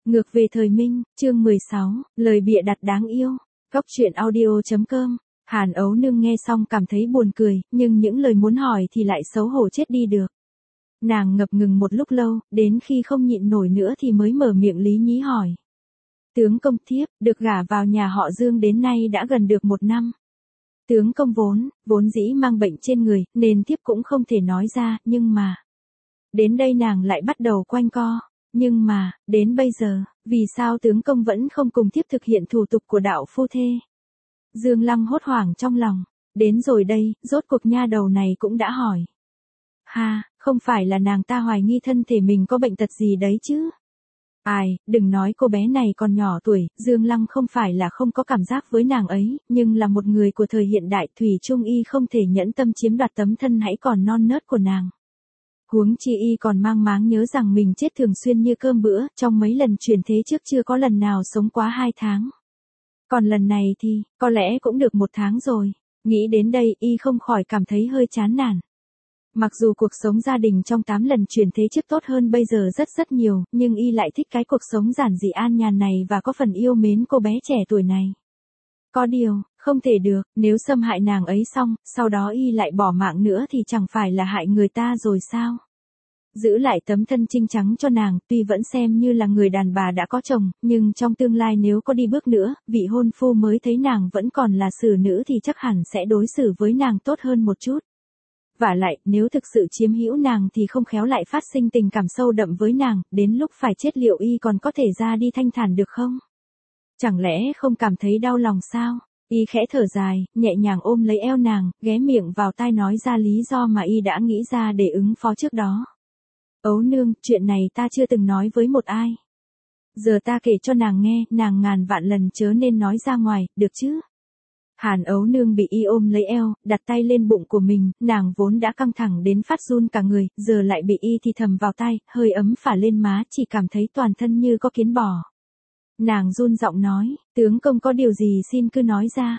Ngược về thời Minh, chương 16, lời bịa đặt đáng yêu. Góc truyện audio.com. Hàn Ấu Nương nghe xong cảm thấy buồn cười, nhưng những lời muốn hỏi thì lại xấu hổ chết đi được. Nàng ngập ngừng một lúc lâu, đến khi không nhịn nổi nữa thì mới mở miệng lý nhí hỏi. Tướng công thiếp, được gả vào nhà họ Dương đến nay đã gần được 1 năm. Tướng công vốn dĩ mang bệnh trên người, nên thiếp cũng không thể nói ra, nhưng mà... Đến đây nàng lại bắt đầu quanh co. Nhưng mà, đến bây giờ, vì sao tướng công vẫn không cùng thiếp thực hiện thủ tục của đạo phu thê? Dương Lăng hốt hoảng trong lòng. Đến rồi đây, rốt cuộc nha đầu này cũng đã hỏi. Ha, không phải là nàng ta hoài nghi thân thể mình có bệnh tật gì đấy chứ? Ai, đừng nói cô bé này còn nhỏ tuổi, Dương Lăng không phải là không có cảm giác với nàng ấy, nhưng là một người của thời hiện đại thủy chung y không thể nhẫn tâm chiếm đoạt tấm thân hãy còn non nớt của nàng. Huống chi y còn mang máng nhớ rằng mình chết thường xuyên như cơm bữa, trong mấy lần chuyển thế trước chưa có lần nào sống quá 2 tháng. Còn lần này thì, có lẽ cũng được 1 tháng rồi. Nghĩ đến đây y không khỏi cảm thấy hơi chán nản. Mặc dù cuộc sống gia đình trong 8 lần chuyển thế trước tốt hơn bây giờ rất nhiều, nhưng y lại thích cái cuộc sống giản dị an nhàn này và có phần yêu mến cô bé trẻ tuổi này. Có điều, không thể được, nếu xâm hại nàng ấy xong, sau đó y lại bỏ mạng nữa thì chẳng phải là hại người ta rồi sao? Giữ lại tấm thân trinh trắng cho nàng, tuy vẫn xem như là người đàn bà đã có chồng, nhưng trong tương lai nếu có đi bước nữa, vị hôn phu mới thấy nàng vẫn còn là xử nữ thì chắc hẳn sẽ đối xử với nàng tốt hơn một chút. Vả lại, nếu thực sự chiếm hữu nàng thì không khéo lại phát sinh tình cảm sâu đậm với nàng, đến lúc phải chết liệu y còn có thể ra đi thanh thản được không? Chẳng lẽ không cảm thấy đau lòng sao? Y khẽ thở dài, nhẹ nhàng ôm lấy eo nàng, ghé miệng vào tai nói ra lý do mà y đã nghĩ ra để ứng phó trước đó. Ấu nương, chuyện này ta chưa từng nói với một ai. Giờ ta kể cho nàng nghe, nàng ngàn vạn lần chớ nên nói ra ngoài, được chứ? Hàn Ấu Nương bị y ôm lấy eo, đặt tay lên bụng của mình, nàng vốn đã căng thẳng đến phát run cả người, giờ lại bị y thì thầm vào tai, hơi ấm phả lên má, chỉ cảm thấy toàn thân như có kiến bò. Nàng run giọng nói, tướng công có điều gì xin cứ nói ra.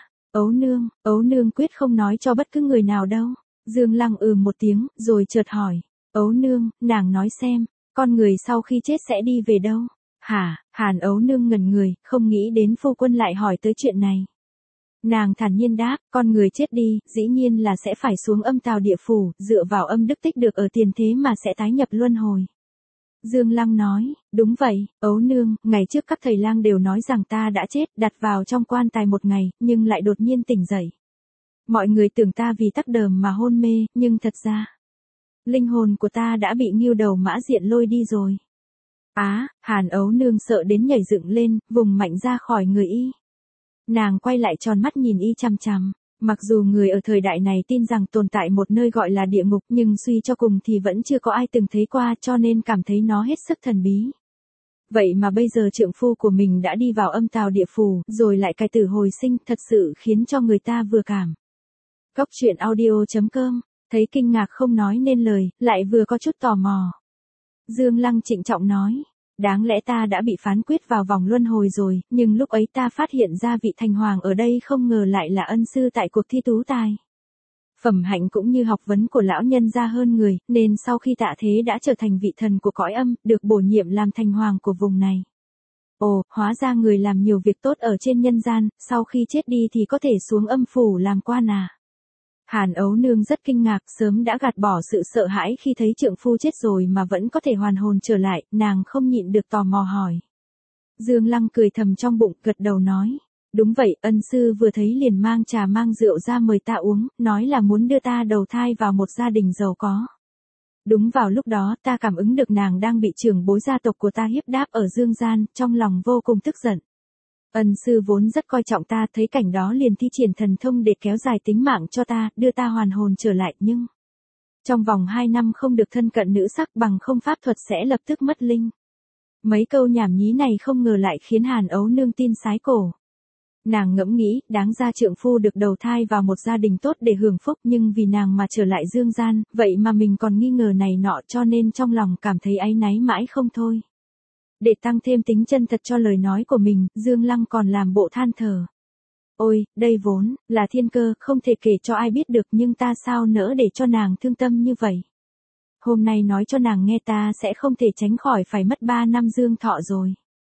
Ấu Nương quyết không nói cho bất cứ người nào đâu. Dương Lăng một tiếng, rồi chợt hỏi, Ấu Nương, nàng nói xem, con người sau khi chết sẽ đi về đâu? Hả? Hàn Ấu Nương ngẩn người, không nghĩ đến phu quân lại hỏi tới chuyện này. Nàng thản nhiên đáp, con người chết đi, dĩ nhiên là sẽ phải xuống âm tào địa phủ, dựa vào âm đức tích được ở tiền thế mà sẽ tái nhập luân hồi. Dương Lăng nói, đúng vậy, Ấu Nương, ngày trước các thầy lang đều nói rằng ta đã chết, đặt vào trong quan tài 1 ngày, nhưng lại đột nhiên tỉnh dậy. Mọi người tưởng ta vì tắc đờm mà hôn mê, nhưng thật ra, linh hồn của ta đã bị Ngưu Đầu Mã Diện lôi đi rồi. Hàn Ấu Nương sợ đến nhảy dựng lên, vùng mạnh ra khỏi người y. Nàng quay lại tròn mắt nhìn y chằm chằm. Mặc dù người ở thời đại này tin rằng tồn tại một nơi gọi là địa ngục, nhưng suy cho cùng thì vẫn chưa có ai từng thấy qua, cho nên cảm thấy nó hết sức thần bí. Vậy mà bây giờ trượng phu của mình đã đi vào âm tào địa phủ, rồi lại cải tử hồi sinh, thật sự khiến cho người ta vừa cảm. Góc truyện audio.com, thấy kinh ngạc không nói nên lời, lại vừa có chút tò mò. Dương Lăng trịnh trọng nói. Đáng lẽ ta đã bị phán quyết vào vòng luân hồi rồi, nhưng lúc ấy ta phát hiện ra vị thành hoàng ở đây không ngờ lại là ân sư tại cuộc thi tú tài. Phẩm hạnh cũng như học vấn của lão nhân gia hơn người, nên sau khi tạ thế đã trở thành vị thần của cõi âm, được bổ nhiệm làm thành hoàng của vùng này. Ồ, hóa ra người làm nhiều việc tốt ở trên nhân gian, sau khi chết đi thì có thể xuống âm phủ làm quan à. Hàn Ấu Nương rất kinh ngạc, sớm đã gạt bỏ sự sợ hãi khi thấy trượng phu chết rồi mà vẫn có thể hoàn hồn trở lại, nàng không nhịn được tò mò hỏi. Dương Lăng cười thầm trong bụng, gật đầu nói. Đúng vậy, ân sư vừa thấy liền mang trà mang rượu ra mời ta uống, nói là muốn đưa ta đầu thai vào một gia đình giàu có. Đúng vào lúc đó ta cảm ứng được nàng đang bị trưởng bối gia tộc của ta hiếp đáp ở dương gian, trong lòng vô cùng tức giận. Ân sư vốn rất coi trọng ta, thấy cảnh đó liền thi triển thần thông để kéo dài tính mạng cho ta, đưa ta hoàn hồn trở lại, nhưng trong vòng 2 năm không được thân cận nữ sắc, bằng không pháp thuật sẽ lập tức mất linh. Mấy câu nhảm nhí này không ngờ lại khiến Hàn Ấu Nương tin sái cổ. Nàng ngẫm nghĩ, đáng ra trượng phu được đầu thai vào một gia đình tốt để hưởng phúc, nhưng vì nàng mà trở lại dương gian, vậy mà mình còn nghi ngờ này nọ, cho nên trong lòng cảm thấy áy náy mãi không thôi. Để tăng thêm tính chân thật cho lời nói của mình, Dương Lăng còn làm bộ than thở. Ôi, đây vốn là thiên cơ, không thể kể cho ai biết được, nhưng ta sao nỡ để cho nàng thương tâm như vậy. Hôm nay nói cho nàng nghe ta sẽ không thể tránh khỏi phải mất 3 năm dương thọ rồi.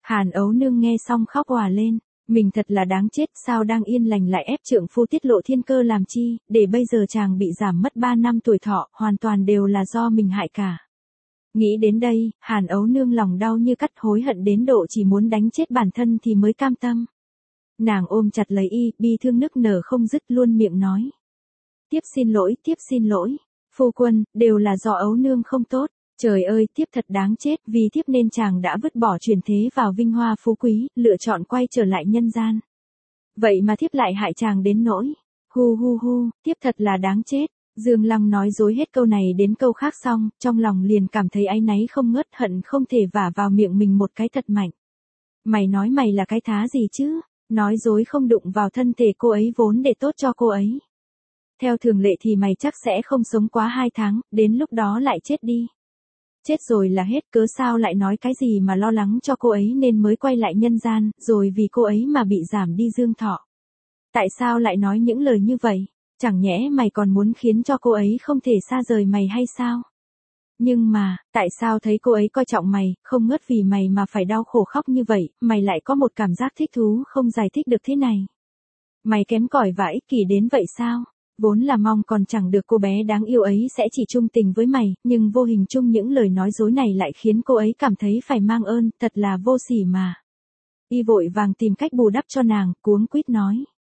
Hàn Ấu Nương nghe xong khóc òa lên. Mình thật là đáng chết, sao đang yên lành lại ép trượng phu tiết lộ thiên cơ làm chi, để bây giờ chàng bị giảm mất 3 năm tuổi thọ, hoàn toàn đều là do mình hại cả. Nghĩ đến đây, Hàn Ấu Nương lòng đau như cắt, hối hận đến độ chỉ muốn đánh chết bản thân thì mới cam tâm. Nàng ôm chặt lấy y, bi thương nức nở không dứt, luôn miệng nói. Tiếp xin lỗi, phu quân, đều là do Ấu Nương không tốt. Trời ơi, thiếp thật đáng chết, vì thiếp nên chàng đã vứt bỏ truyền thế vào vinh hoa phú quý, lựa chọn quay trở lại nhân gian. Vậy mà thiếp lại hại chàng đến nỗi. Hu, thiếp thật là đáng chết. Dương Lăng nói dối hết câu này đến câu khác xong, trong lòng liền cảm thấy áy náy không ngớt, hận không thể vả vào miệng mình một cái thật mạnh. Mày nói mày là cái thá gì chứ? Nói dối không đụng vào thân thể cô ấy vốn để tốt cho cô ấy. Theo thường lệ thì mày chắc sẽ không sống quá 2 tháng, đến lúc đó lại chết đi. Chết rồi là hết, cớ sao lại nói cái gì mà lo lắng cho cô ấy nên mới quay lại nhân gian, rồi vì cô ấy mà bị giảm đi dương thọ. Tại sao lại nói những lời như vậy? Chẳng nhẽ mày còn muốn khiến cho cô ấy không thể xa rời mày hay sao? Nhưng mà, tại sao thấy cô ấy coi trọng mày, không ngớt vì mày mà phải đau khổ khóc như vậy, mày lại có một cảm giác thích thú không giải thích được thế này? Mày kém cỏi và ích kỷ đến vậy sao? Vốn là mong còn chẳng được cô bé đáng yêu ấy sẽ chỉ trung tình với mày, nhưng vô hình chung những lời nói dối này lại khiến cô ấy cảm thấy phải mang ơn, thật là vô sỉ mà. Y vội vàng tìm cách bù đắp cho nàng, cuống quýt nói.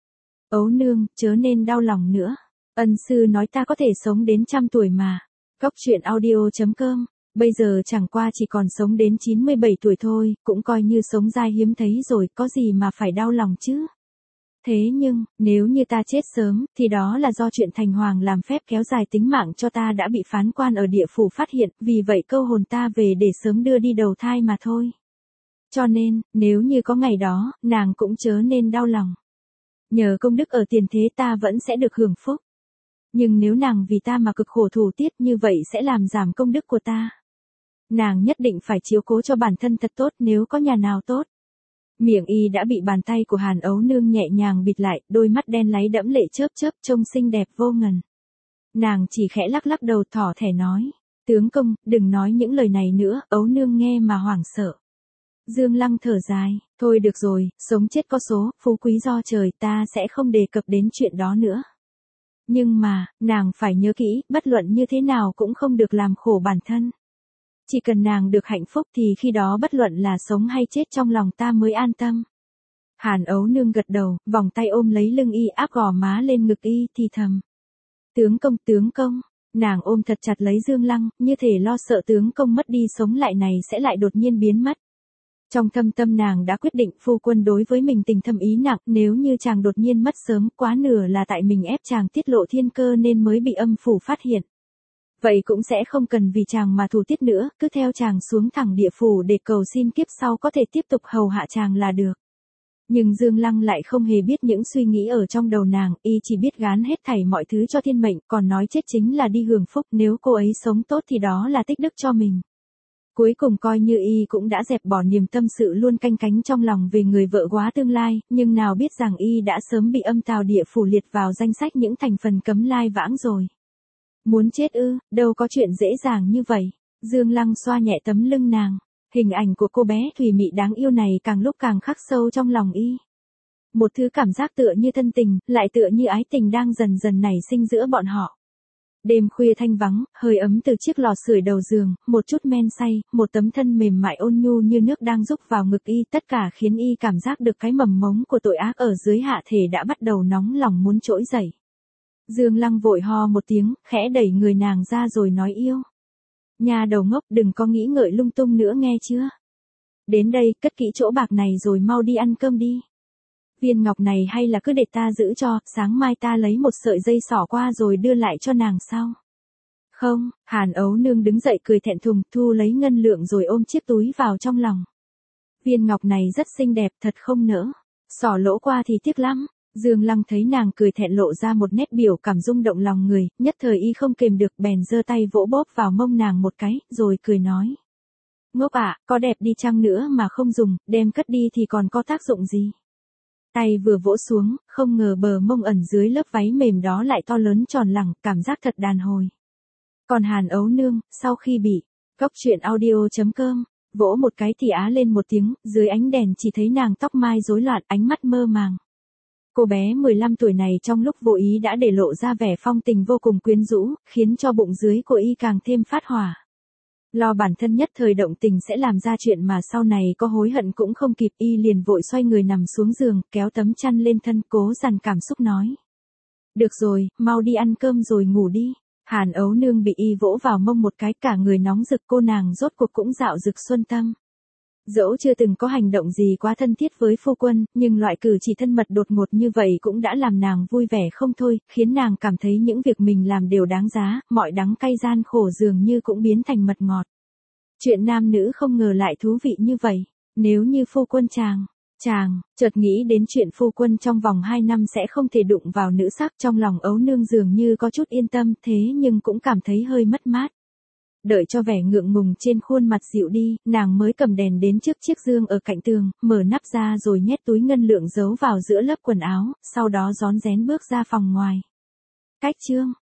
Ấu Nương, chớ nên đau lòng nữa. Ân sư nói ta có thể sống đến 100 tuổi mà. Góc truyện audio.com, bây giờ chẳng qua chỉ còn sống đến 97 tuổi thôi, cũng coi như sống dai hiếm thấy rồi, có gì mà phải đau lòng chứ. Thế nhưng, nếu như ta chết sớm, thì đó là do chuyện Thành Hoàng làm phép kéo dài tính mạng cho ta đã bị phán quan ở địa phủ phát hiện, vì vậy câu hồn ta về để sớm đưa đi đầu thai mà thôi. Cho nên, nếu như có ngày đó, nàng cũng chớ nên đau lòng. Nhờ công đức ở tiền thế ta vẫn sẽ được hưởng phúc. Nhưng nếu nàng vì ta mà cực khổ thủ tiết như vậy sẽ làm giảm công đức của ta. Nàng nhất định phải chiếu cố cho bản thân thật tốt nếu có nhà nào tốt. Miệng y đã bị bàn tay của Hàn Ấu Nương nhẹ nhàng bịt lại, đôi mắt đen láy đẫm lệ chớp chớp trông xinh đẹp vô ngần. Nàng chỉ khẽ lắc lắc đầu thỏ thẻ nói, tướng công, đừng nói những lời này nữa, Ấu Nương nghe mà hoảng sợ. Dương Lăng thở dài, thôi được rồi, sống chết có số, phú quý do trời, ta sẽ không đề cập đến chuyện đó nữa. Nhưng mà, nàng phải nhớ kỹ, bất luận như thế nào cũng không được làm khổ bản thân. Chỉ cần nàng được hạnh phúc thì khi đó bất luận là sống hay chết trong lòng ta mới an tâm. Hàn Ấu Nương gật đầu, vòng tay ôm lấy lưng y áp gò má lên ngực y thì thầm. Tướng công, nàng ôm thật chặt lấy Dương Lăng, như thể lo sợ tướng công mất đi sống lại này sẽ lại đột nhiên biến mất. Trong thâm tâm nàng đã quyết định phu quân đối với mình tình thâm ý nặng, nếu như chàng đột nhiên mất sớm quá nửa là tại mình ép chàng tiết lộ thiên cơ nên mới bị âm phủ phát hiện. Vậy cũng sẽ không cần vì chàng mà thủ tiết nữa, cứ theo chàng xuống thẳng địa phủ để cầu xin kiếp sau có thể tiếp tục hầu hạ chàng là được. Nhưng Dương Lăng lại không hề biết những suy nghĩ ở trong đầu nàng, y chỉ biết gán hết thảy mọi thứ cho thiên mệnh, còn nói chết chính là đi hưởng phúc, nếu cô ấy sống tốt thì đó là tích đức cho mình. Cuối cùng coi như y cũng đã dẹp bỏ niềm tâm sự luôn canh cánh trong lòng về người vợ quá tương lai, nhưng nào biết rằng y đã sớm bị âm tào địa phủ liệt vào danh sách những thành phần cấm lai vãng rồi. Muốn chết ư, đâu có chuyện dễ dàng như vậy. Dương Lăng xoa nhẹ tấm lưng nàng. Hình ảnh của cô bé thùy mị đáng yêu này càng lúc càng khắc sâu trong lòng y. Một thứ cảm giác tựa như thân tình, lại tựa như ái tình đang dần dần nảy sinh giữa bọn họ. Đêm khuya thanh vắng, hơi ấm từ chiếc lò sưởi đầu giường, một chút men say, một tấm thân mềm mại ôn nhu như nước đang rúc vào ngực y, tất cả khiến y cảm giác được cái mầm mống của tội ác ở dưới hạ thể đã bắt đầu nóng lòng muốn trỗi dậy. Dương Lăng vội ho một tiếng, khẽ đẩy người nàng ra rồi nói yêu. Nhà đầu ngốc, đừng có nghĩ ngợi lung tung nữa nghe chưa? Đến đây, cất kỹ chỗ bạc này rồi mau đi ăn cơm đi. Viên ngọc này hay là cứ để ta giữ cho, sáng mai ta lấy một sợi dây xỏ qua rồi đưa lại cho nàng sau. Không, Hàn Ấu Nương đứng dậy cười thẹn thùng, thu lấy ngân lượng rồi ôm chiếc túi vào trong lòng. Viên ngọc này rất xinh đẹp, thật không nỡ. Xỏ lỗ qua thì tiếc lắm. Dương Lăng thấy nàng cười thẹn lộ ra một nét biểu cảm rung động lòng người, nhất thời y không kềm được bèn giơ tay vỗ bóp vào mông nàng một cái, rồi cười nói. Ngốc ạ, có đẹp đi chăng nữa mà không dùng, đem cất đi thì còn có tác dụng gì? Tay vừa vỗ xuống, không ngờ bờ mông ẩn dưới lớp váy mềm đó lại to lớn tròn lẳng, cảm giác thật đàn hồi. Còn Hàn Ấu Nương, sau khi bị, góc truyện audio.com Vỗ một cái thì á lên một tiếng, dưới ánh đèn chỉ thấy nàng tóc mai rối loạn, ánh mắt mơ màng. Cô bé 15 tuổi này trong lúc vô ý đã để lộ ra vẻ phong tình vô cùng quyến rũ, khiến cho bụng dưới của y càng thêm phát hỏa. Lo bản thân nhất thời động tình sẽ làm ra chuyện mà sau này có hối hận cũng không kịp, y liền vội xoay người nằm xuống giường, kéo tấm chăn lên thân, cố dằn cảm xúc nói. Được rồi, mau đi ăn cơm rồi ngủ đi. Hàn Ấu Nương bị y vỗ vào mông một cái, cả người nóng rực, cô nàng rốt cuộc cũng dạo rực xuân tâm. Dẫu chưa từng có hành động gì quá thân thiết với phu quân, nhưng loại cử chỉ thân mật đột ngột như vậy cũng đã làm nàng vui vẻ không thôi, khiến nàng cảm thấy những việc mình làm đều đáng giá, mọi đắng cay gian khổ dường như cũng biến thành mật ngọt. Chuyện nam nữ không ngờ lại thú vị như vậy, nếu như phu quân chàng, chợt nghĩ đến chuyện phu quân trong vòng 2 năm sẽ không thể đụng vào nữ sắc, trong lòng Ấu Nương dường như có chút yên tâm, thế nhưng cũng cảm thấy hơi mất mát. Đợi cho vẻ ngượng ngùng trên khuôn mặt dịu đi, nàng mới cầm đèn đến trước chiếc giường ở cạnh tường, mở nắp ra rồi nhét túi ngân lượng giấu vào giữa lớp quần áo, sau đó rón rén bước ra phòng ngoài. Cách chương